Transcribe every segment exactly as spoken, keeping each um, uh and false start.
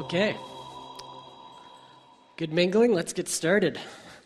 Okay. Good mingling. Let's get started.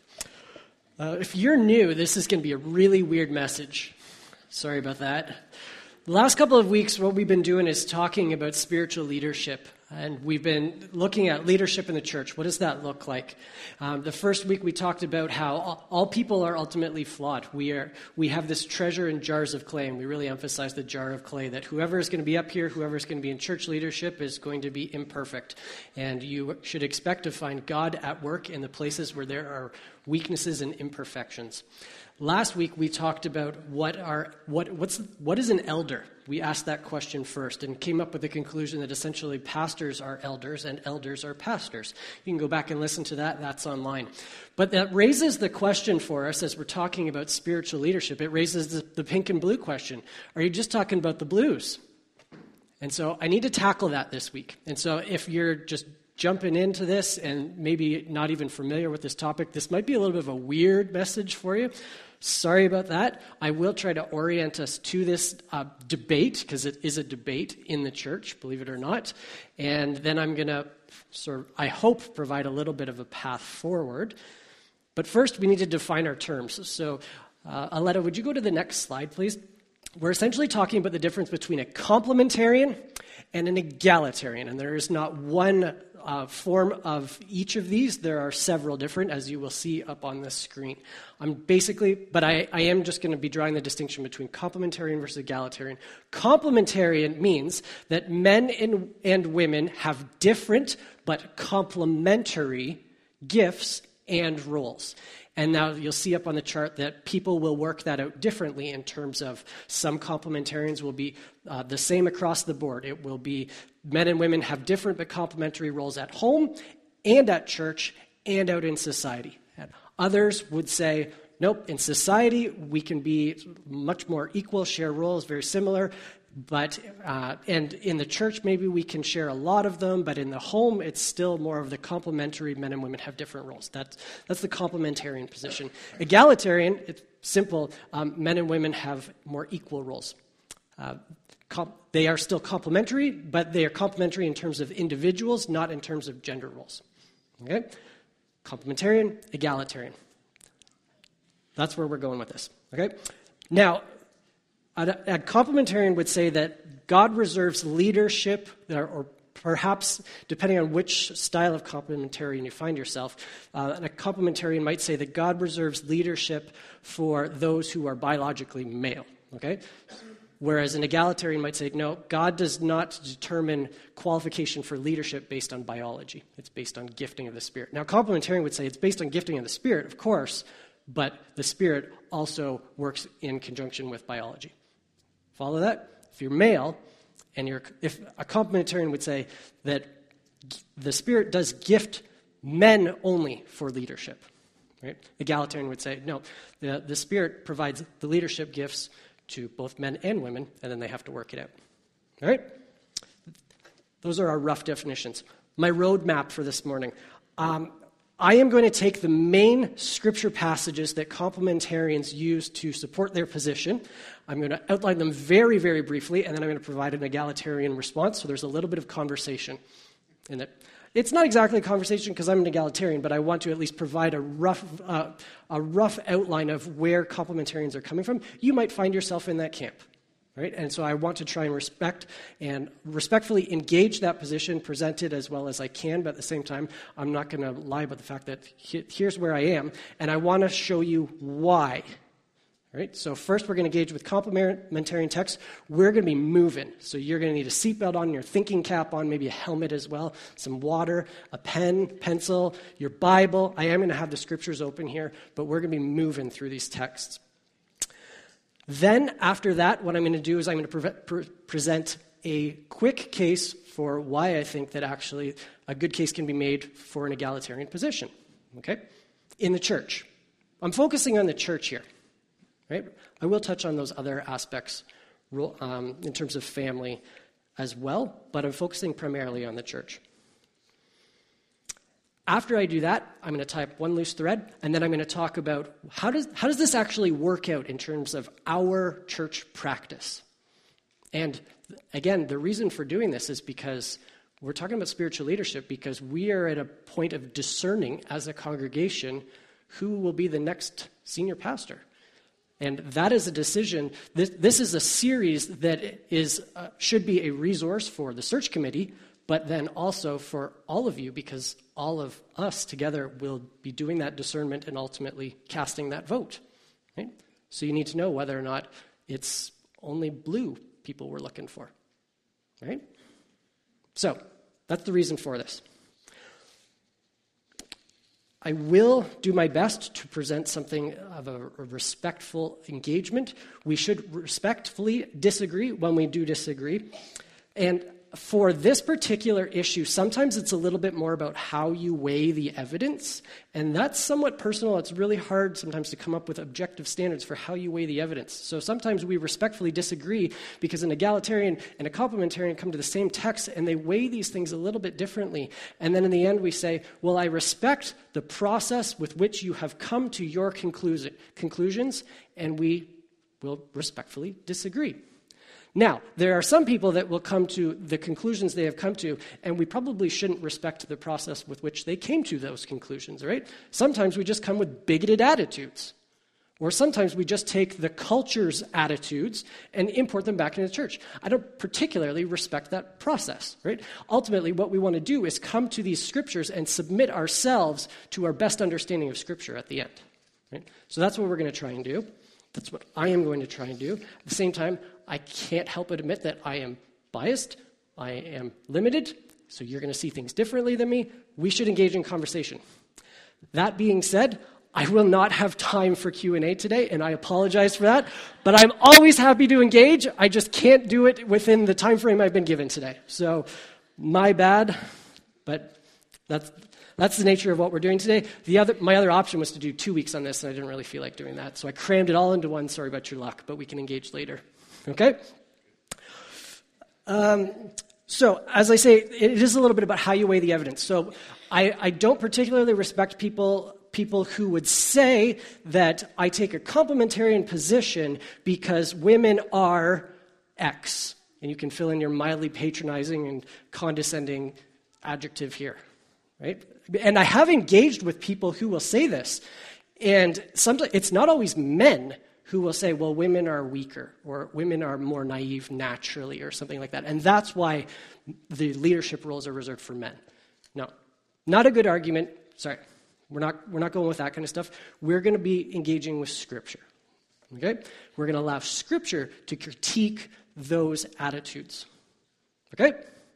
Uh, if you're new, this is going to be a really weird message. Sorry about that. The last couple of weeks, what we've been doing is talking about spiritual leadership. And we've been looking at leadership in the church. What does that look like? Um, the first week we talked about how all, all people are ultimately flawed. We are we have this treasure in jars of clay, and we really emphasize the jar of clay, that whoever is going to be up here, whoever is going to be in church leadership is going to be imperfect. And you should expect to find God at work in the places where there are weaknesses and imperfections. Last week we talked about what are what what's what is an elder. We asked that question first and came up with the conclusion that essentially pastors are elders and elders are pastors. You can go back and listen to that. That's online. But that raises the question for us as we're talking about spiritual leadership. It raises the, the pink and blue question. Are you just talking about the blues? And so I need to tackle that this week. And so if you're just jumping into this and maybe not even familiar with this topic, this might be a little bit of a weird message for you. Sorry about that. I will try to orient us to this uh, debate, because it is a debate in the church, believe it or not. And then I'm going to, sort of, I hope, provide a little bit of a path forward. But first, we need to define our terms. So, uh, Aletta, would you go to the next slide, please? We're essentially talking about the difference between a complementarian and an egalitarian. And there is not one Uh, form of each of these. There are several different, as you will see up on the screen. I'm basically, but I, I am just going to be drawing the distinction between complementarian versus egalitarian. Complementarian means that men and, and women have different but complementary gifts and roles. And now you'll see up on the chart that people will work that out differently in terms of some complementarians will be uh, the same across the board. It will be men and women have different but complementary roles at home and at church and out in society. And others would say, nope, in society we can be much more equal, share roles, very similar. But uh, and in the church, maybe we can share a lot of them, but in the home, it's still more of the complementary. Men and women have different roles. That's that's the complementarian position. Egalitarian, it's simple. Um, men and women have more equal roles. Uh, com- they are still complementary, but they are complementary in terms of individuals, not in terms of gender roles. Okay, complementarian, egalitarian. That's where we're going with this. Okay, now. A complementarian would say that God reserves leadership, or perhaps, depending on which style of complementarian you find yourself, uh, a complementarian might say that God reserves leadership for those who are biologically male, okay? Whereas an egalitarian might say, no, God does not determine qualification for leadership based on biology. It's based on gifting of the Spirit. Now, complementarian would say it's based on gifting of the Spirit, of course, but the Spirit also works in conjunction with biology. Follow that? If you're male, and you're, if a complementarian would say that the Spirit does gift men only for leadership, right? Egalitarian would say, no, the, the Spirit provides the leadership gifts to both men and women, and then they have to work it out. All right? Those are our rough definitions. My roadmap for this morning. Um, I am going to take the main scripture passages that complementarians use to support their position. I'm going to outline them very, very briefly, and then I'm going to provide an egalitarian response, so there's a little bit of conversation in it. It's not exactly a conversation because I'm an egalitarian, but I want to at least provide a rough, uh, a rough outline of where complementarians are coming from. You might find yourself in that camp. Right? And so I want to try and respect and respectfully engage that position, present it as well as I can, but at the same time, I'm not going to lie about the fact that he, here's where I am, and I want to show you why. Right? So first we're going to engage with complementarian text. We're going to be moving. So you're going to need a seatbelt on, your thinking cap on, maybe a helmet as well, some water, a pen, pencil, your Bible. I am going to have the scriptures open here, but we're going to be moving through these texts. Then, after that, what I'm going to do is I'm going to pre- pre- present a quick case for why I think that actually a good case can be made for an egalitarian position, okay, in the church. I'm focusing on the church here, right? I will touch on those other aspects um, in terms of family as well, but I'm focusing primarily on the church. After I do that, I'm going to tie up one loose thread, and then I'm going to talk about how does how does this actually work out in terms of our church practice. And again, the reason for doing this is because We're talking about spiritual leadership because we are at a point of discerning as a congregation who will be the next senior pastor. And that is a decision. This, this is a series that is uh, should be a resource for the search committee, but then also for all of you, because all of us together will be doing that discernment and ultimately casting that vote. Right? So you need to know whether or not it's only blue people we're looking for. Right? So that's the reason for this. I will do my best to present something of a, a respectful engagement. We should respectfully disagree when we do disagree. And for this particular issue, sometimes it's a little bit more about how you weigh the evidence, and that's somewhat personal. It's really hard sometimes to come up with objective standards for how you weigh the evidence. So sometimes we respectfully disagree because an egalitarian and a complementarian come to the same text, and they weigh these things a little bit differently. And then in the end we say, well, I respect the process with which you have come to your conclusion, conclusions, and we will respectfully disagree. Now, there are some people that will come to the conclusions they have come to, and we probably shouldn't respect the process with which they came to those conclusions, right? Sometimes we just come with bigoted attitudes. Or sometimes we just take the culture's attitudes and import them back into the church. I don't particularly respect that process, right? Ultimately, what we want to do is come to these scriptures and submit ourselves to our best understanding of scripture at the end, right? So that's what we're going to try and do. That's what I am going to try and do. At the same time, I can't help but admit that I am biased. I am limited. So you're going to see things differently than me. We should engage in conversation. That being said, I will not have time for Q and A today, and I apologize for that. But I'm always happy to engage. I just can't do it within the time frame I've been given today. So my bad, but that's... That's the nature of what we're doing today. The other, my other option was to do two weeks on this, and I didn't really feel like doing that. So I crammed it all into one. Sorry about your luck, but we can engage later. Okay? Um, so, as I say, it is a little bit about how you weigh the evidence. So I, I don't particularly respect people, people who would say that I take a complementarian position because women are X. And you can fill in your mildly patronizing and condescending adjective here. Right? And I have engaged with people who will say this. And sometimes it's not always men who will say, well, women are weaker or women are more naive naturally or something like that. And that's why the leadership roles are reserved for men. No, not a good argument. Sorry, we're not, we're not going with that kind of stuff. We're going to be engaging with Scripture. Okay? We're going to allow Scripture to critique those attitudes. Okay?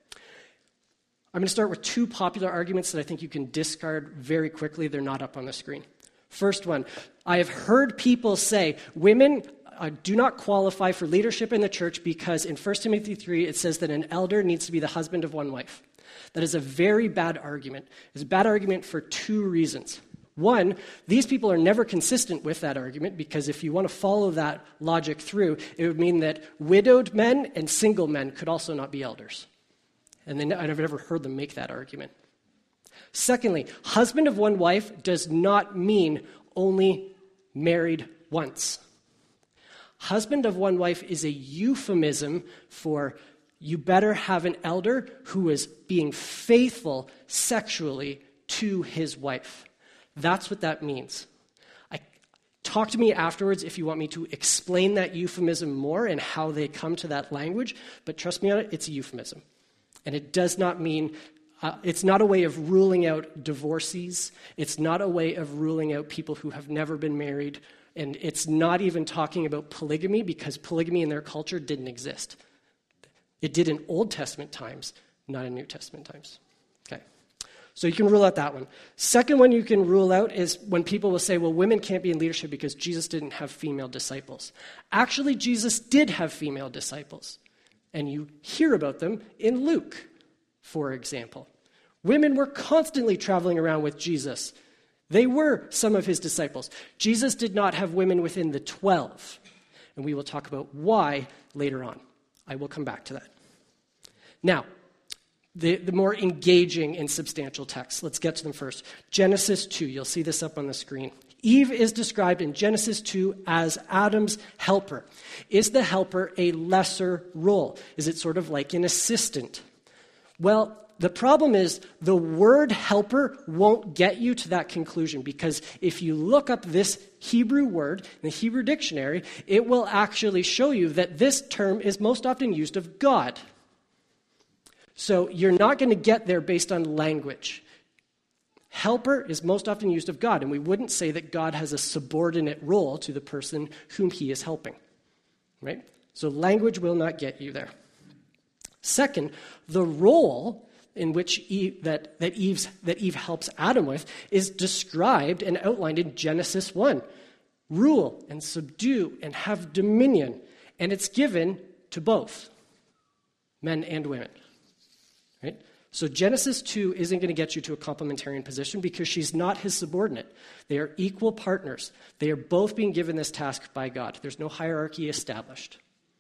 I'm going to start with two popular arguments that I think you can discard very quickly. They're not up on the screen. First one, I have heard people say women uh, do not qualify for leadership in the church because in First Timothy three it says that an elder needs to be the husband of one wife. That is a very bad argument. It's a bad argument for two reasons. One, these people are never consistent with that argument because if you want to follow that logic through, it would mean that widowed men and single men could also not be elders. And then I've never heard them make that argument. Secondly, husband of one wife does not mean only married once. Husband of one wife is a euphemism for you better have an elder who is being faithful sexually to his wife. That's what that means. I, talk to me afterwards if you want me to explain that euphemism more and how they come to that language, but trust me on it, it's a euphemism. And it does not mean, uh, it's not a way of ruling out divorcees. It's not a way of ruling out people who have never been married. And it's not even talking about polygamy because polygamy in their culture didn't exist. It did in Old Testament times, not in New Testament times. Okay. So you can rule out that one. Second one you can rule out is when people will say, well, women can't be in leadership because Jesus didn't have female disciples. Actually, Jesus did have female disciples. And you hear about them in Luke, for example. Women were constantly traveling around with Jesus. They were some of his disciples. Jesus did not have women within the twelve. And we will talk about why later on. I will come back to that. Now, the, the more engaging and substantial texts. Let's get to them first. Genesis two. You'll see this up on the screen. Eve is described in Genesis two as Adam's helper. Is the helper a lesser role? Is it sort of like an assistant? Well, the problem is the word helper won't get you to that conclusion, because if you look up this Hebrew word in the Hebrew dictionary, it will actually show you that this term is most often used of God. So you're not going to get there based on language. Helper is most often used of God, and we wouldn't say that God has a subordinate role to the person whom he is helping, right? So language will not get you there. Second, the role in which Eve, that, that, Eve's, that Eve helps Adam with is described and outlined in Genesis one. Rule and subdue and have dominion, and it's given to both, men and women, right? So Genesis two isn't going to get you to a complementarian position because she's not his subordinate. They are equal partners. They are both being given this task by God. There's no hierarchy established.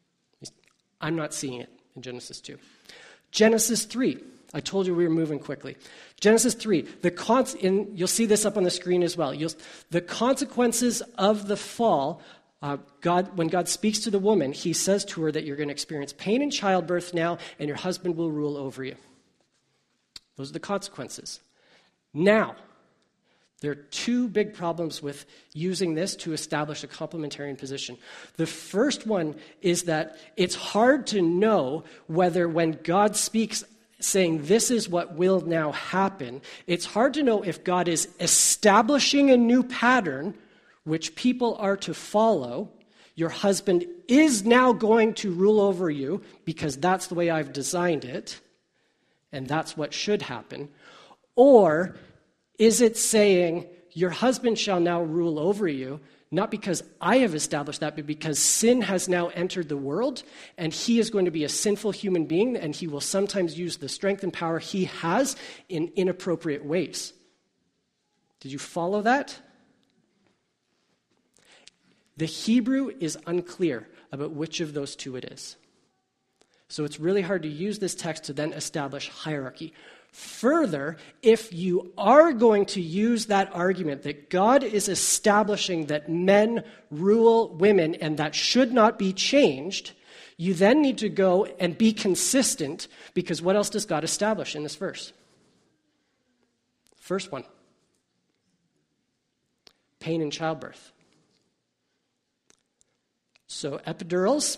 I'm not seeing it in Genesis two. Genesis three, I told you we were moving quickly. Genesis three, the con- in, you'll see this up on the screen as well. You'll, the consequences of the fall, uh, God, when God speaks to the woman, he says to her that you're going to experience pain in childbirth now, and your husband will rule over you. Those are the consequences. Now, there are two big problems with using this to establish a complementarian position. The first one is that it's hard to know whether when God speaks saying this is what will now happen, it's hard to know if God is establishing a new pattern which people are to follow. Your husband is now going to rule over you because that's the way I've designed it, and that's what should happen. Or is it saying, your husband shall now rule over you, not because I have established that, but because sin has now entered the world, and he is going to be a sinful human being, and he will sometimes use the strength and power he has in inappropriate ways. Did you follow that? The Hebrew is unclear about which of those two it is. So it's really hard to use this text to then establish hierarchy. Further, if you are going to use that argument that God is establishing that men rule women and that should not be changed, you then need to go and be consistent, because what else does God establish in this verse? First one, pain in childbirth. So epidurals,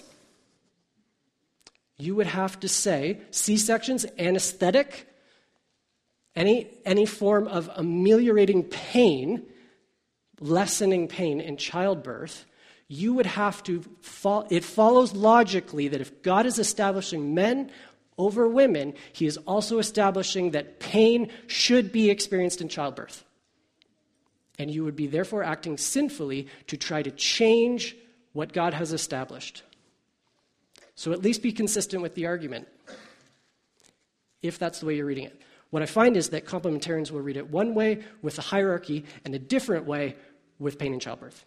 you would have to say C-sections, anesthetic, Any, any form of ameliorating pain, lessening pain in childbirth, you would have to, fo- it follows logically that if God is establishing men over women, he is also establishing that pain should be experienced in childbirth. And you would be therefore acting sinfully to try to change what God has established. So at least be consistent with the argument, if that's the way you're reading it. What I find is that complementarians will read it one way with a hierarchy and a different way with pain in childbirth.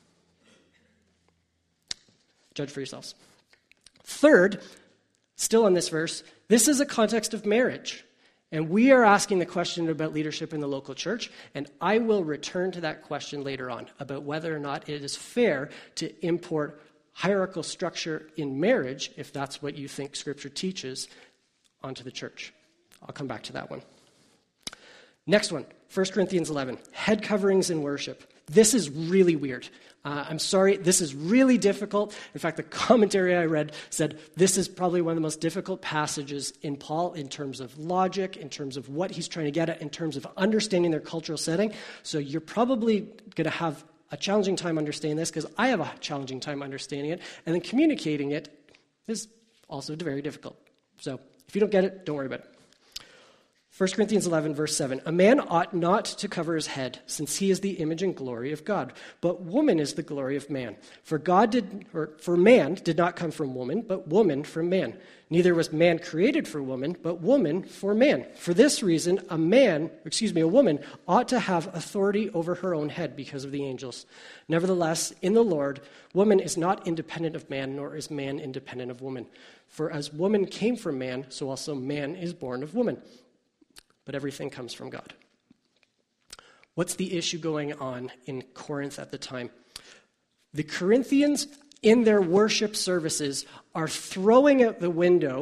Judge for yourselves. Third, still on this verse, this is a context of marriage. And we are asking the question about leadership in the local church, and I will return to that question later on about whether or not it is fair to import hierarchical structure in marriage, if that's what you think Scripture teaches, onto the church. I'll come back to that one. Next one, First Corinthians eleven, head coverings in worship. This is really weird. Uh, I'm sorry, this is really difficult. In fact, the commentary I read said this is probably one of the most difficult passages in Paul in terms of logic, in terms of what he's trying to get at, in terms of understanding their cultural setting. So you're probably going to have a challenging time understanding this, because I have a challenging time understanding it, and then communicating it is also very difficult. So if you don't get it, don't worry about it. First Corinthians eleven, verse seven, a man ought not to cover his head, since he is the image and glory of God. But woman is the glory of man. For God did, or for man did not come from woman, but woman from man. Neither was man created for woman, but woman for man. For this reason, a man, excuse me, a woman ought to have authority over her own head because of the angels. Nevertheless, in the Lord, woman is not independent of man, nor is man independent of woman. For as woman came from man, so also man is born of woman. But everything comes from God. What's the issue going on in Corinth at the time? The Corinthians, in their worship services, are throwing out the window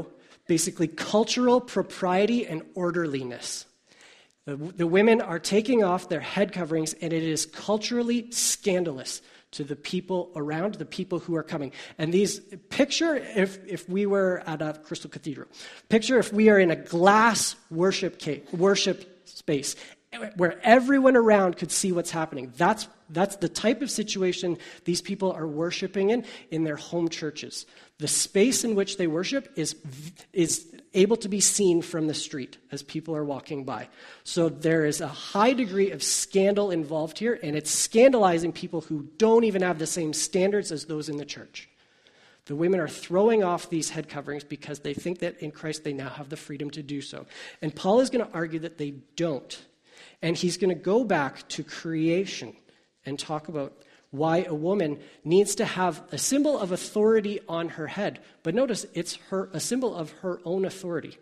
basically cultural propriety and orderliness. The, the women are taking off their head coverings, and it is culturally scandalous to the people around, the people who are coming. And these, picture if, if we were at a Crystal Cathedral. Picture if we are in a glass worship cave, worship space where everyone around could see what's happening. That's, that's the type of situation these people are worshiping in, in their home churches. The space in which they worship is, is able to be seen from the street as people are walking by. So there is a high degree of scandal involved here, and it's scandalizing people who don't even have the same standards as those in the church. The women are throwing off these head coverings because they think that in Christ they now have the freedom to do so. And Paul is going to argue that they don't. And he's going to go back to creation and talk about why a woman needs to have a symbol of authority on her head. But notice, it's her a symbol of her own authority.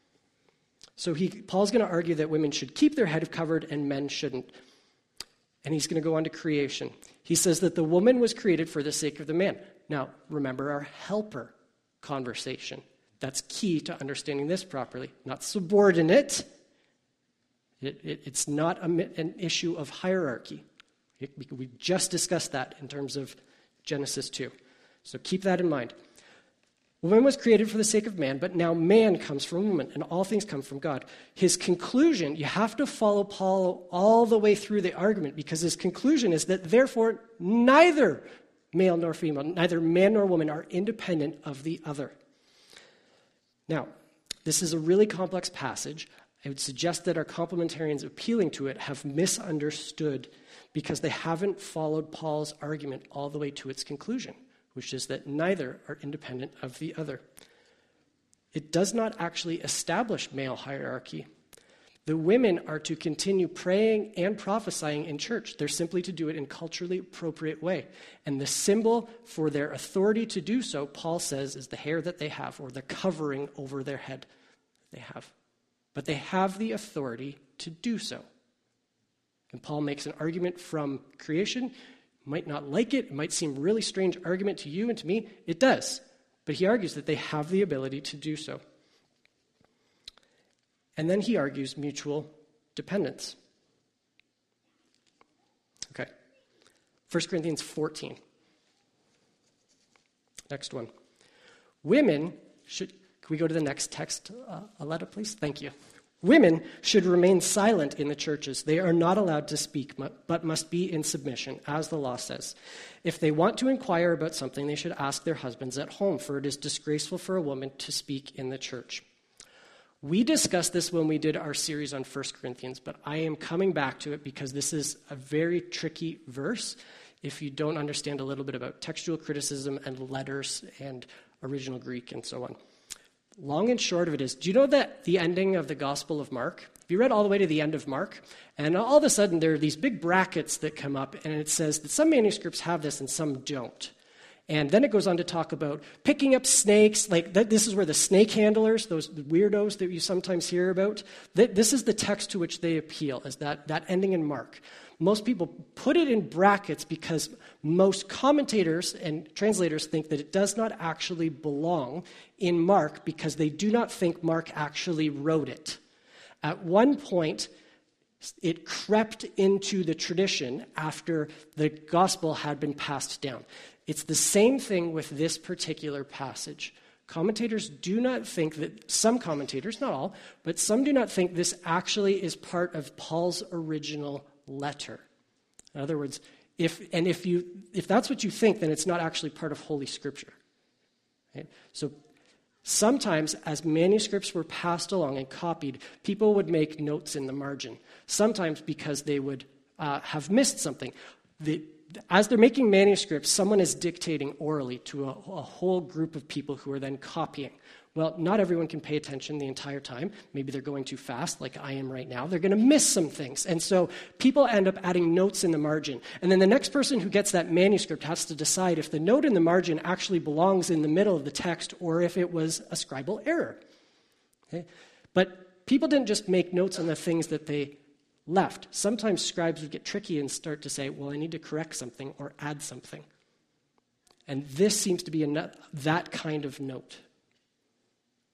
So he, Paul's going to argue that women should keep their head covered and men shouldn't. And he's going to go on to creation. He says that the woman was created for the sake of the man. Now, remember our helper conversation. That's key to understanding this properly. Not subordinate. It, it, it's not a, an issue of hierarchy. It, we, we just discussed that in terms of Genesis two. So keep that in mind. Woman was created for the sake of man, but now man comes from woman, and all things come from God. His conclusion, you have to follow Paul all the way through the argument, because his conclusion is that therefore neither male nor female, neither man nor woman are independent of the other. Now, this is a really complex passage. I would suggest that our complementarians appealing to it have misunderstood because they haven't followed Paul's argument all the way to its conclusion, which is that neither are independent of the other. It does not actually establish male hierarchy. The women are to continue praying and prophesying in church. They're simply to do it in culturally appropriate way. And the symbol for their authority to do so, Paul says, is the hair that they have, or the covering over their head they have. But they have the authority to do so. And Paul makes an argument from creation. You might not like it. It might seem a really strange argument to you and to me. It does. But he argues that they have the ability to do so. And then he argues mutual dependence. Okay. First Corinthians fourteen. Next one. Women should... Can we go to the next text, uh, Aletta, please? Thank you. Women should remain silent in the churches. They are not allowed to speak, but must be in submission, as the law says. If they want to inquire about something, they should ask their husbands at home, for it is disgraceful for a woman to speak in the church. We discussed this when we did our series on First Corinthians, but I am coming back to it because this is a very tricky verse if you don't understand a little bit about textual criticism and letters and original Greek and so on. Long and short of it is, do you know that the ending of the Gospel of Mark, have you read all the way to the end of Mark? And all of a sudden there are these big brackets that come up, and it says that some manuscripts have this and some don't. And then it goes on to talk about picking up snakes, like th- this is where the snake handlers, those weirdos that you sometimes hear about, th- this is the text to which they appeal, is that, that ending in Mark. Most people put it in brackets because most commentators and translators think that it does not actually belong in Mark because they do not think Mark actually wrote it. At one point, it crept into the tradition after the gospel had been passed down. It's the same thing with this particular passage. Commentators do not think that, some commentators, not all, but some do not think this actually is part of Paul's original letter. In other words, if and if you if that's what you think, then it's not actually part of Holy Scripture. Right? So sometimes, as manuscripts were passed along and copied, people would make notes in the margin. Sometimes because they would uh, have missed something. The, as they're making manuscripts, someone is dictating orally to a, a whole group of people who are then copying. Well, not everyone can pay attention the entire time. Maybe they're going too fast, like I am right now. They're going to miss some things. And so people end up adding notes in the margin. And then the next person who gets that manuscript has to decide if the note in the margin actually belongs in the middle of the text or if it was a scribal error. Okay? But people didn't just make notes on the things that they left. Sometimes scribes would get tricky and start to say, well, I need to correct something or add something. And this seems to be a, that kind of note.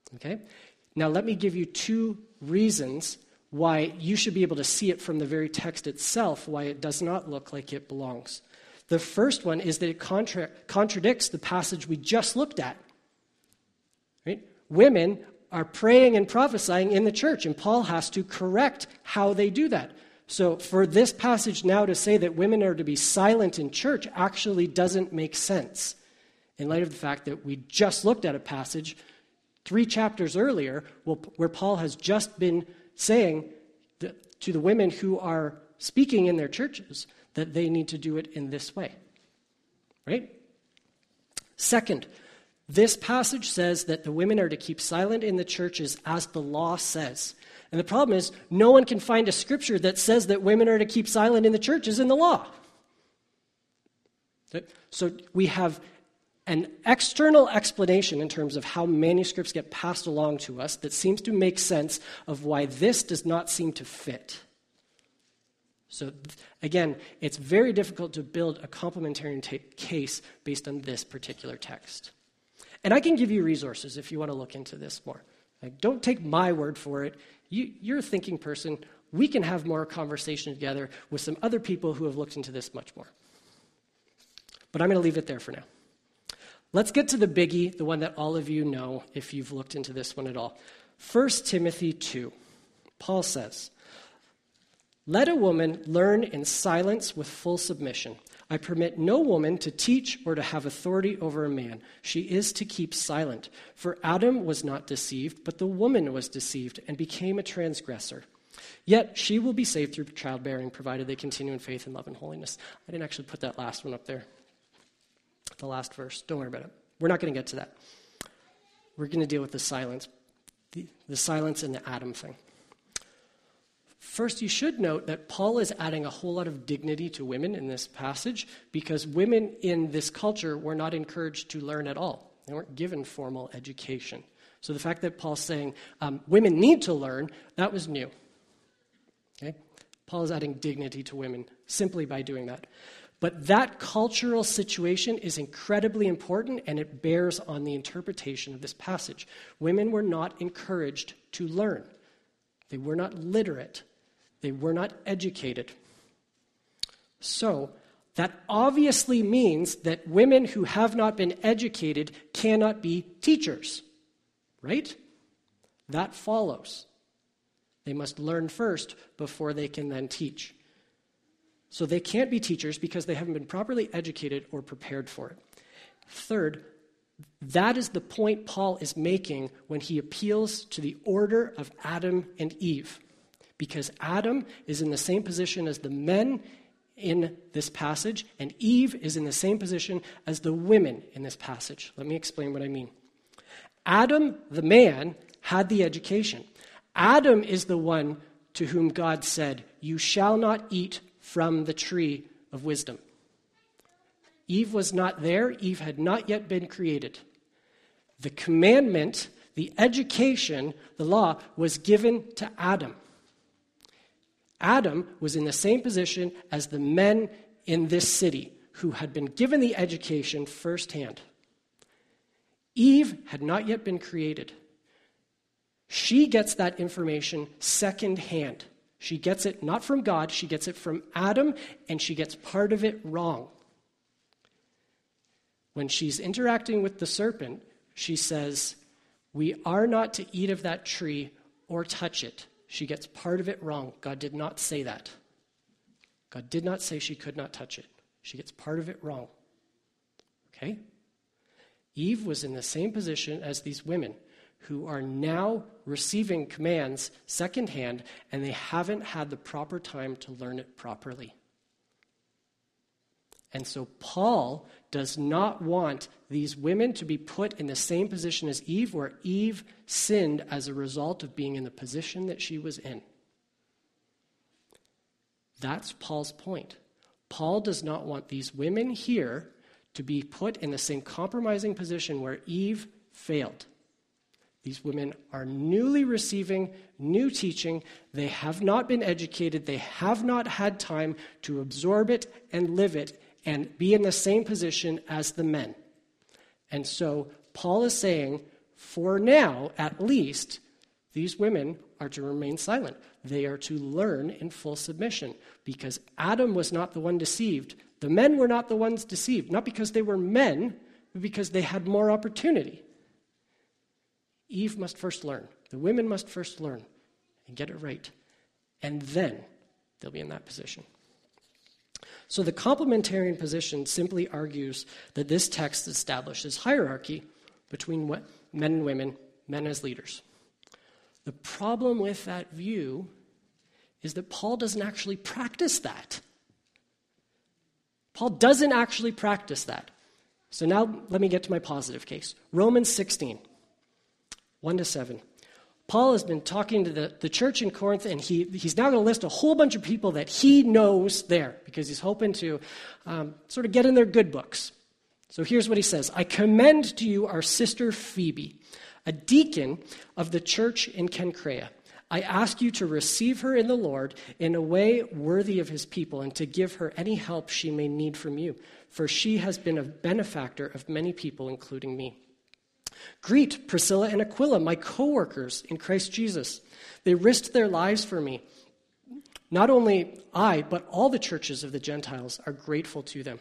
Okay? Now let me give you two reasons why you should be able to see it from the very text itself, why it does not look like it belongs. The first one is that it contra- contradicts the passage we just looked at. Right? Women are praying and prophesying in the church, and Paul has to correct how they do that. So for this passage now to say that women are to be silent in church actually doesn't make sense in light of the fact that we just looked at a passage three chapters earlier where Paul has just been saying that to the women who are speaking in their churches that they need to do it in this way. Right? Second, this passage says that the women are to keep silent in the churches as the law says. And the problem is, no one can find a scripture that says that women are to keep silent in the churches in the law. So we have an external explanation in terms of how manuscripts get passed along to us that seems to make sense of why this does not seem to fit. So again, it's very difficult to build a complementarian t- case based on this particular text. And I can give you resources if you want to look into this more. Like, don't take my word for it. You, you're a thinking person. We can have more conversation together with some other people who have looked into this much more. But I'm going to leave it there for now. Let's get to the biggie, the one that all of you know if you've looked into this one at all. First Timothy two. Paul says, "Let a woman learn in silence with full submission. I permit no woman to teach or to have authority over a man. She is to keep silent. For Adam was not deceived, but the woman was deceived and became a transgressor. Yet she will be saved through childbearing, provided they continue in faith and love and holiness." I didn't actually put that last one up there. The last verse. Don't worry about it. We're not going to get to that. We're going to deal with the silence. The, the silence and the Adam thing. First, you should note that Paul is adding a whole lot of dignity to women in this passage because women in this culture were not encouraged to learn at all. They weren't given formal education. So the fact that Paul's saying um, women need to learn, that was new. Okay? Paul is adding dignity to women simply by doing that. But that cultural situation is incredibly important, and it bears on the interpretation of this passage. Women were not encouraged to learn. They were not literate. They were not educated. So that obviously means that women who have not been educated cannot be teachers, right? That follows. They must learn first before they can then teach. So they can't be teachers because they haven't been properly educated or prepared for it. Third, that is the point Paul is making when he appeals to the order of Adam and Eve. Because Adam is in the same position as the men in this passage, and Eve is in the same position as the women in this passage. Let me explain what I mean. Adam, the man, had the education. Adam is the one to whom God said, "You shall not eat from the tree of wisdom." Eve was not there. Eve had not yet been created. The commandment, the education, the law was given to Adam. Adam was in the same position as the men in this city who had been given the education firsthand. Eve had not yet been created. She gets that information secondhand. She gets it not from God, she gets it from Adam, and she gets part of it wrong. When she's interacting with the serpent, she says, "We are not to eat of that tree or touch it." She gets part of it wrong. God did not say that. God did not say she could not touch it. She gets part of it wrong. Okay? Eve was in the same position as these women who are now receiving commands secondhand, and they haven't had the proper time to learn it properly. And so Paul does not want these women to be put in the same position as Eve, where Eve sinned as a result of being in the position that she was in. That's Paul's point. Paul does not want these women here to be put in the same compromising position where Eve failed. These women are newly receiving new teaching. They have not been educated. They have not had time to absorb it and live it and be in the same position as the men. And so Paul is saying, for now, at least, these women are to remain silent. They are to learn in full submission because Adam was not the one deceived. The men were not the ones deceived, not because they were men, but because they had more opportunity. Eve must first learn. The women must first learn and get it right. And then they'll be in that position. So the complementarian position simply argues that this text establishes hierarchy between men and women, men as leaders. The problem with that view is that Paul doesn't actually practice that. Paul doesn't actually practice that. So now let me get to my positive case. Romans sixteen, one to seven. Paul has been talking to the, the church in Corinth, and he, he's now going to list a whole bunch of people that he knows there because he's hoping to um, sort of get in their good books. So here's what he says. I commend to you our sister Phoebe, a deacon of the church in Cenchrea. I ask you to receive her in the Lord in a way worthy of his people and to give her any help she may need from you, for she has been a benefactor of many people, including me. Greet Priscilla and Aquila, my co-workers in Christ Jesus. They risked their lives for me. Not only I, but all the churches of the Gentiles are grateful to them.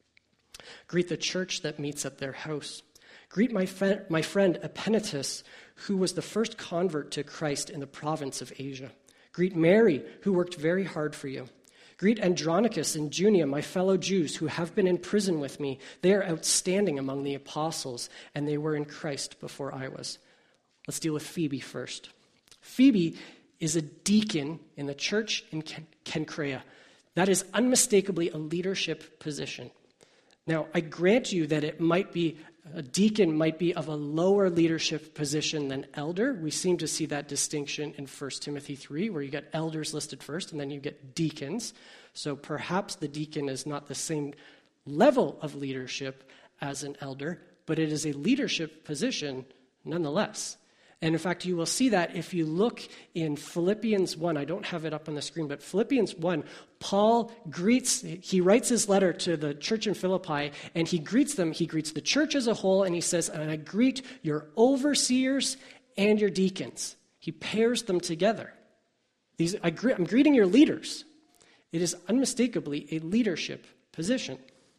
Greet the church that meets at their house. Greet my, friend, my friend Epaenetus, who was the first convert to Christ in the province of Asia. Greet Mary, who worked very hard for you. Greet Andronicus and Junia, my fellow Jews, who have been in prison with me. They are outstanding among the apostles, and they were in Christ before I was. Let's deal with Phoebe first. Phoebe is a deacon in the church in Cenchrea. That is unmistakably a leadership position. Now, I grant you that it might be, a deacon might be of a lower leadership position than elder. We seem to see that distinction in First Timothy three, where you get elders listed first, and then you get deacons. So perhaps the deacon is not the same level of leadership as an elder, but it is a leadership position nonetheless. And in fact, you will see that if you look in Philippians one. I don't have it up on the screen, but Philippians one, Paul greets, he writes his letter to the church in Philippi, and he greets them. He greets the church as a whole, and he says, and I greet your overseers and your deacons. He pairs them together. These, I gre- I'm greeting your leaders. It is unmistakably a leadership position.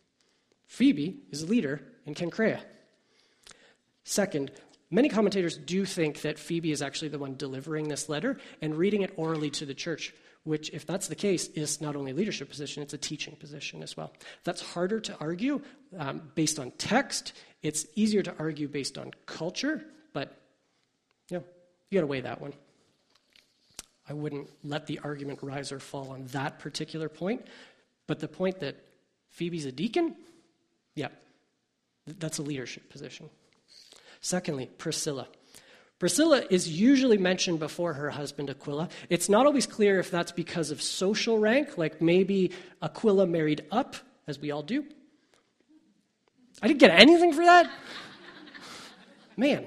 Phoebe is a leader in Cenchrea. Second, many commentators do think that Phoebe is actually the one delivering this letter and reading it orally to the church, which, if that's the case, is not only a leadership position, it's a teaching position as well. That's harder to argue um, based on text. It's easier to argue based on culture, but you know, you got to weigh that one. I wouldn't let the argument rise or fall on that particular point, but the point that Phoebe's a deacon, yeah, that's a leadership position. Secondly, Priscilla. Priscilla is usually mentioned before her husband Aquila. It's not always clear if that's because of social rank, like maybe Aquila married up, as we all do. I didn't get anything for that? Man.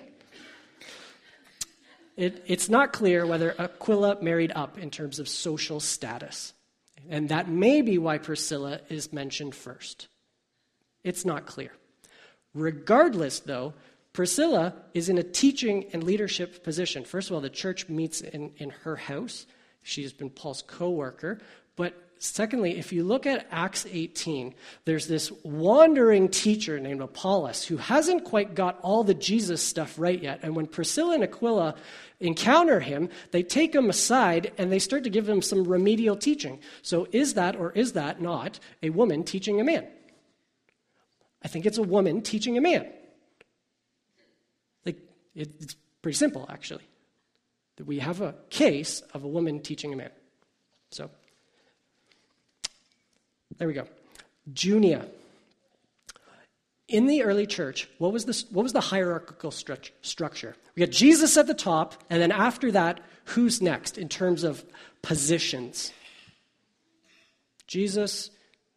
It, it's not clear whether Aquila married up in terms of social status. And that may be why Priscilla is mentioned first. It's not clear. Regardless, though, Priscilla is in a teaching and leadership position. First of all, the church meets in, in her house. She's been Paul's co-worker. But secondly, if you look at Acts eighteen, there's this wandering teacher named Apollos who hasn't quite got all the Jesus stuff right yet. And when Priscilla and Aquila encounter him, they take him aside and they start to give him some remedial teaching. So is that or is that not a woman teaching a man? I think it's a woman teaching a man. Like, it, it's pretty simple, actually. That we have a case of a woman teaching a man. So, there we go. Junia. In the early church, what was the, what was the hierarchical stru- structure? We got Jesus at the top, and then after that, who's next in terms of positions? Jesus,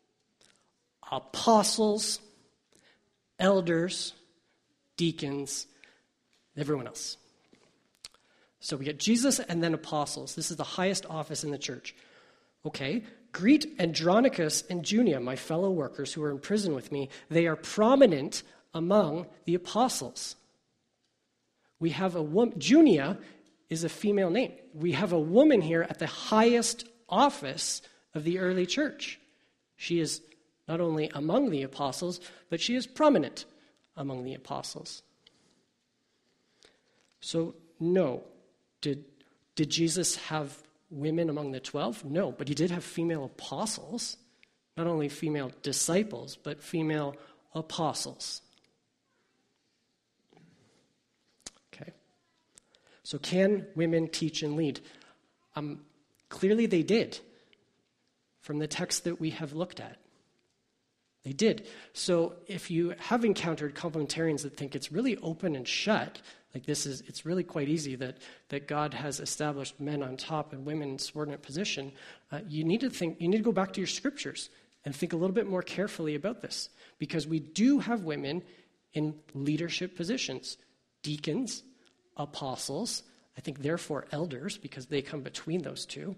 apostles, elders, deacons, everyone else. So we get Jesus and then apostles. This is the highest office in the church. Okay, greet Andronicus and Junia, my fellow workers who are in prison with me. They are prominent among the apostles. We have a woman, Junia is a female name. We have a woman here at the highest office of the early church. She is not only among the apostles, but she is prominent among the apostles. So, no. Did, did Jesus have women among the twelve? No, but he did have female apostles. Not only female disciples, but female apostles. Okay. So can women teach and lead? Um, clearly they did, from the text that we have looked at. They did. So if you have encountered complementarians that think it's really open and shut, like this is, it's really quite easy that, that God has established men on top and women in subordinate position, uh, you need to think, you need to go back to your scriptures and think a little bit more carefully about this, because we do have women in leadership positions, deacons, apostles, I think therefore elders, because they come between those two.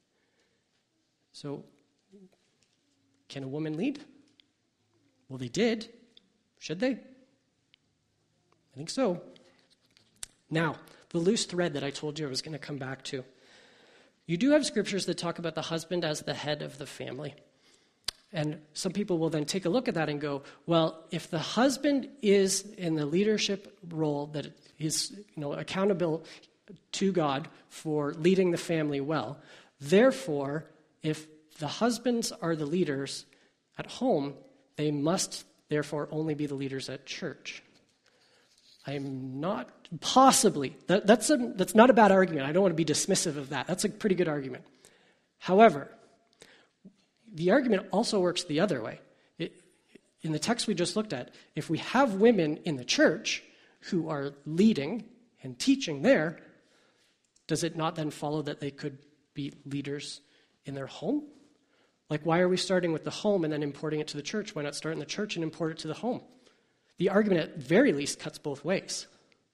So, can a woman lead? Well, they did. Should they? I think so. Now, the loose thread that I told you I was going to come back to. You do have scriptures that talk about the husband as the head of the family. And some people will then take a look at that and go, well, if the husband is in the leadership role that is, you know, accountable to God for leading the family well, therefore, if the husbands are the leaders at home, they must therefore only be the leaders at church. I am not, possibly, that, that's, a, that's not a bad argument. I don't want to be dismissive of that. That's a pretty good argument. However, the argument also works the other way. It, in the text we just looked at, if we have women in the church who are leading and teaching there, does it not then follow that they could be leaders in their home? Like, why are we starting with the home and then importing it to the church? Why not start in the church and import it to the home? The argument at very least cuts both ways.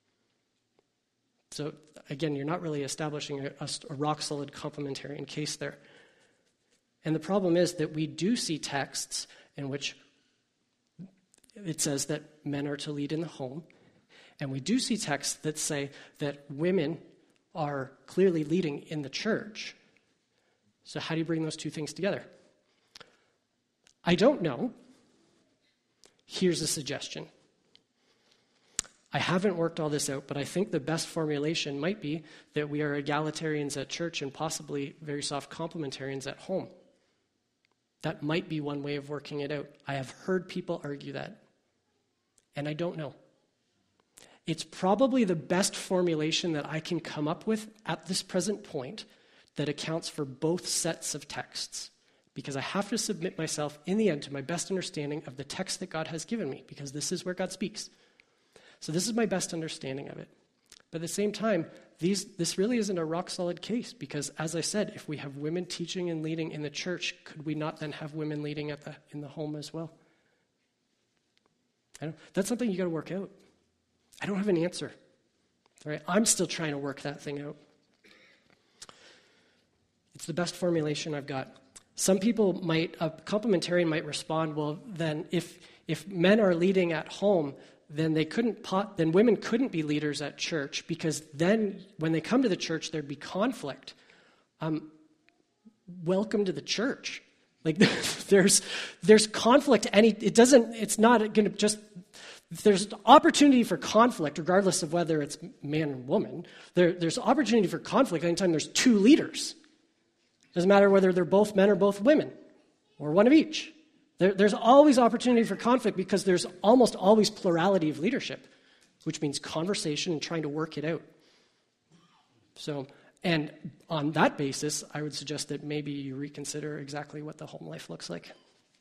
So again, you're not really establishing a, a rock-solid complementarian case there. And the problem is that we do see texts in which it says that men are to lead in the home, and we do see texts that say that women are clearly leading in the church. So how do you bring those two things together? I don't know. Here's a suggestion. I haven't worked all this out, but I think the best formulation might be that we are egalitarians at church and possibly very soft complementarians at home. That might be one way of working it out. I have heard people argue that, and I don't know. It's probably the best formulation that I can come up with at this present point that accounts for both sets of texts, because I have to submit myself in the end to my best understanding of the text that God has given me, because this is where God speaks. So this is my best understanding of it. But at the same time, these, this really isn't a rock-solid case, because as I said, if we have women teaching and leading in the church, could we not then have women leading at the, in the home as well? I don't, that's something you got to work out. I don't have an answer. All right? I'm still trying to work that thing out. It's the best formulation I've got. Some people might, a complementarian might respond, well, then if if men are leading at home, then they couldn't, then women couldn't be leaders at church, because then when they come to the church, there'd be conflict. Um, welcome to the church. Like there's there's conflict. Any it doesn't. It's not going to just. There's opportunity for conflict, regardless of whether it's man or woman. There, there's opportunity for conflict anytime there's two leaders. Doesn't matter whether they're both men or both women, or one of each. There, there's always opportunity for conflict, because there's almost always plurality of leadership, which means conversation and trying to work it out. So, and on that basis, I would suggest that maybe you reconsider exactly what the home life looks like.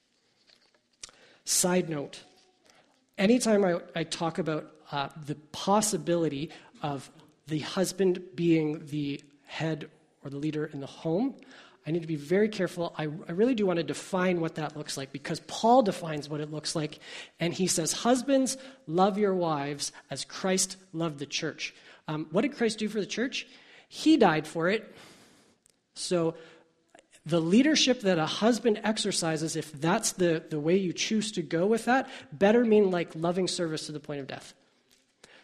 Side note, anytime I, I talk about uh, the possibility of the husband being the head or the leader in the home, I need to be very careful. I, I really do want to define what that looks like, because Paul defines what it looks like, and he says, husbands, love your wives as Christ loved the church. Um, what did Christ do for the church? He died for it. So the leadership that a husband exercises, if that's the, the way you choose to go with that, better mean like loving service to the point of death.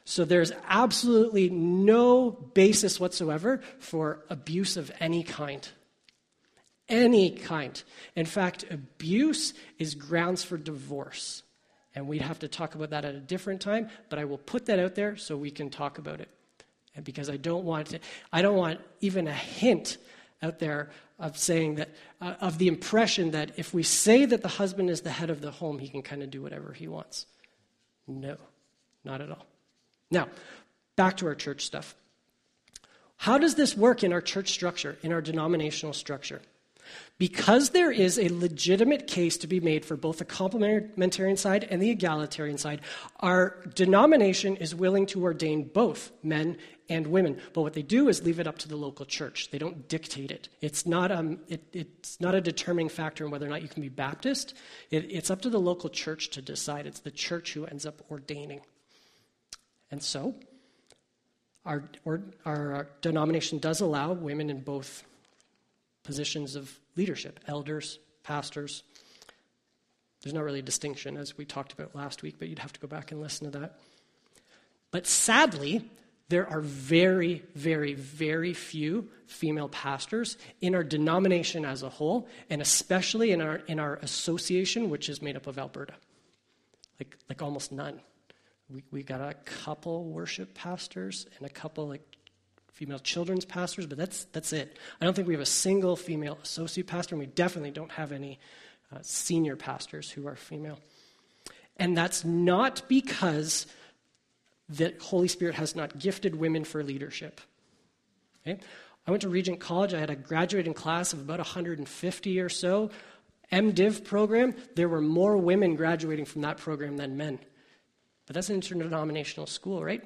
So there's absolutely no basis whatsoever for abuse of any kind. Any kind. In fact, abuse is grounds for divorce. And we'd have to talk about that at a different time, but I will put that out there so we can talk about it. And because I don't want to, I don't want even a hint out there of saying that, uh, of the impression that if we say that the husband is the head of the home, he can kind of do whatever he wants. No, not at all. Now, back to our church stuff. How does this work in our church structure, in our denominational structure? Because there is a legitimate case to be made for both the complementarian side and the egalitarian side, our denomination is willing to ordain both men and women. But what they do is leave it up to the local church. They don't dictate it. It's not, um, it, it's not a determining factor in whether or not you can be Baptist. It, it's up to the local church to decide. It's the church who ends up ordaining. And so, our, or, our denomination does allow women in both positions of leadership, elders, pastors. There's not really a distinction, as we talked about last week, but you'd have to go back and listen to that. But sadly, there are very, very, very few female pastors in our denomination as a whole, and especially in our in our association, which is made up of Alberta. Like like almost none. We we got a couple worship pastors and a couple like female children's pastors, but that's that's it. I don't think we have a single female associate pastor, and we definitely don't have any uh, senior pastors who are female. And that's not because the Holy Spirit has not gifted women for leadership. Okay? I went to Regent College. I had a graduating class of about one hundred fifty or so. MDiv program, there were more women graduating from that program than men. But that's an interdenominational school, right?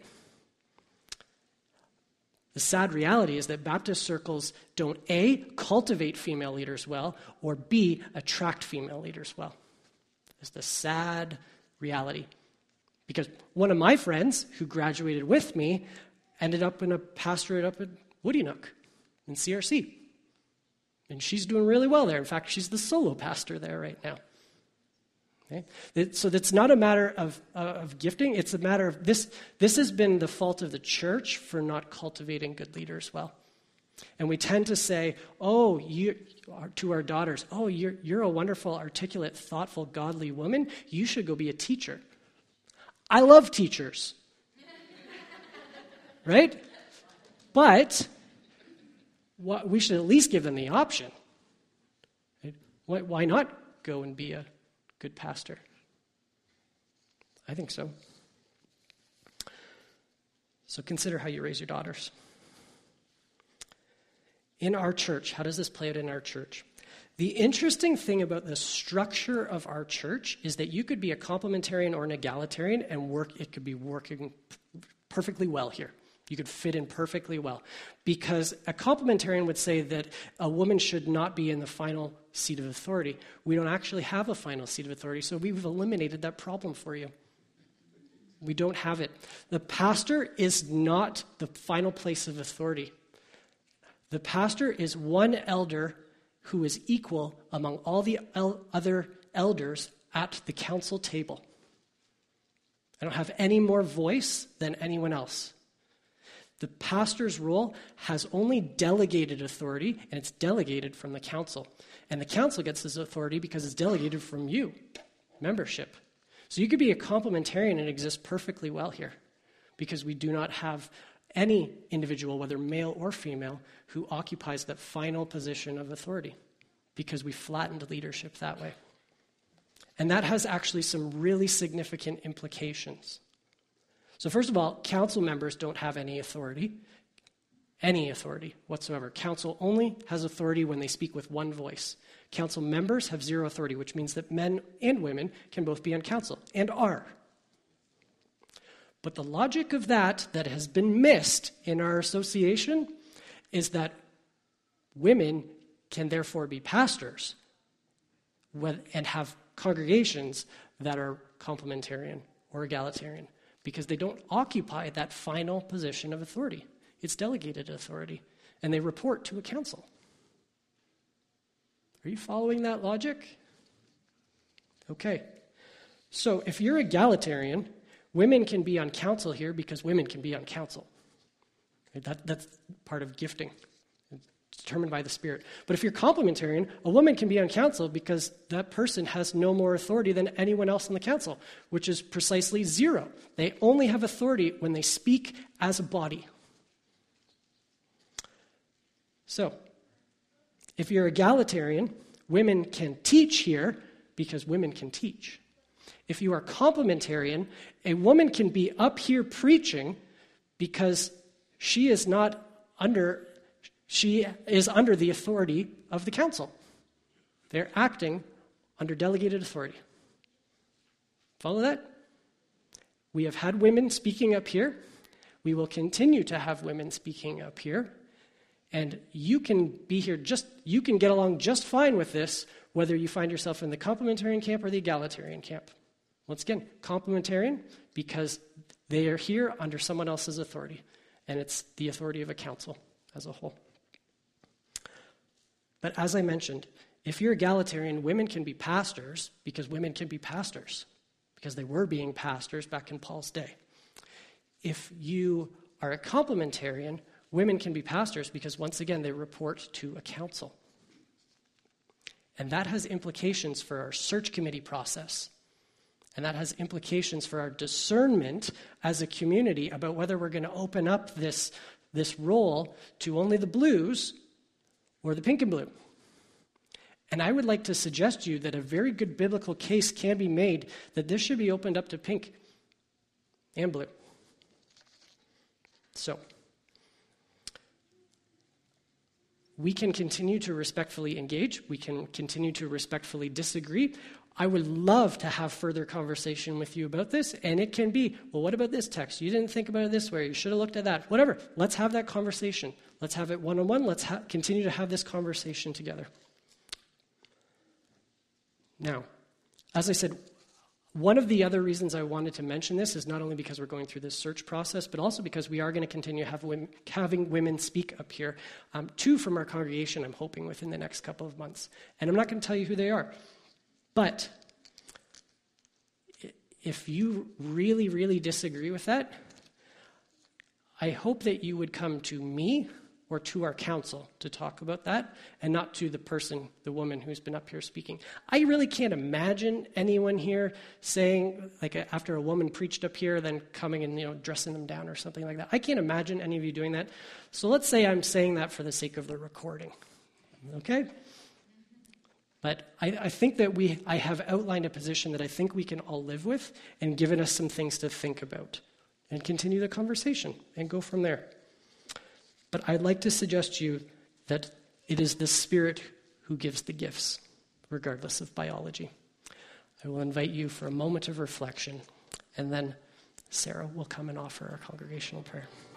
The sad reality is that Baptist circles don't A, cultivate female leaders well, or B, attract female leaders well. It's the sad reality. Because one of my friends who graduated with me ended up in a pastorate up at Woodynook in C R C. And she's doing really well there. In fact, she's the solo pastor there right now. Okay? So it's not a matter of, uh, of gifting. It's a matter of this. This has been the fault of the church for not cultivating good leaders well. And we tend to say, oh, you, to our daughters, oh, you're, you're a wonderful, articulate, thoughtful, godly woman. You should go be a teacher. I love teachers. Right? But what, we should at least give them the option. Right? Why, why not go and be a good pastor? I think so. So consider how you raise your daughters. In our church, how does this play out in our church? The interesting thing about the structure of our church is that you could be a complementarian or an egalitarian and work. It could be working perfectly well here. You could fit in perfectly well. Because a complementarian would say that a woman should not be in the final seat of authority. We don't actually have a final seat of authority, so we've eliminated that problem for you. We don't have it. The pastor is not the final place of authority. The pastor is one elder who is equal among all the el- other elders at the council table. I don't have any more voice than anyone else. The pastor's role has only delegated authority, and it's delegated from the council. And the council gets this authority because it's delegated from you, membership. So you could be a complementarian and exist perfectly well here, because we do not have any individual, whether male or female, who occupies that final position of authority, because we flattened leadership that way. And that has actually some really significant implications. So first of all, council members don't have any authority, any authority whatsoever. Council only has authority when they speak with one voice. Council members have zero authority, which means that men and women can both be on council, and are. But the logic of that that has been missed in our association is that women can therefore be pastors and have congregations that are complementarian or egalitarian, because they don't occupy that final position of authority. It's delegated authority, and they report to a council. Are you following that logic? Okay. So if you're egalitarian, Women can be on council here because women can be on council. That, that's part of gifting, determined by the Spirit. But if you're complementarian, a woman can be on council because that person has no more authority than anyone else in the council, which is precisely zero. They only have authority when they speak as a body. So, if you're egalitarian, women can teach here because women can teach. If you are complementarian, a woman can be up here preaching because she is not under, she is under the authority of the council. They're acting under delegated authority. Follow that? We have had women speaking up here. We will continue to have women speaking up here. And you can be here just, you can get along just fine with this, whether you find yourself in the complementarian camp or the egalitarian camp. Once again, complementarian because they are here under someone else's authority, and it's the authority of a council as a whole. But as I mentioned, if you're egalitarian, women can be pastors because women can be pastors, because they were being pastors back in Paul's day. If you are a complementarian, women can be pastors because, once again, they report to a council. And that has implications for our search committee process. And that has implications for our discernment as a community about whether we're going to open up this, this role to only the blues or the pink and blue. And I would like to suggest to you that a very good biblical case can be made that this should be opened up to pink and blue. So, we can continue to respectfully engage. We can continue to respectfully disagree. I would love to have further conversation with you about this, and it can be, well, what about this text? You didn't think about it this way. You should have looked at that. Whatever. Let's have that conversation. Let's have it one-on-one. Let's ha- continue to have this conversation together. Now, as I said, one of the other reasons I wanted to mention this is not only because we're going through this search process, but also because we are going to continue have women, having women speak up here. Um, two from our congregation, I'm hoping, within the next couple of months. And I'm not going to tell you who they are. But if you really, really disagree with that, I hope that you would come to me or to our council to talk about that, and not to the person, the woman who's been up here speaking. I really can't imagine anyone here saying, like a, after a woman preached up here, then coming and, you know, dressing them down or something like that. I can't imagine any of you doing that. So let's say I'm saying that for the sake of the recording, okay? But I, I think that we, I have outlined a position that I think we can all live with and given us some things to think about and continue the conversation and go from there. But I'd like to suggest to you that it is the Spirit who gives the gifts, regardless of biology. I will invite you for a moment of reflection, and then Sarah will come and offer our congregational prayer.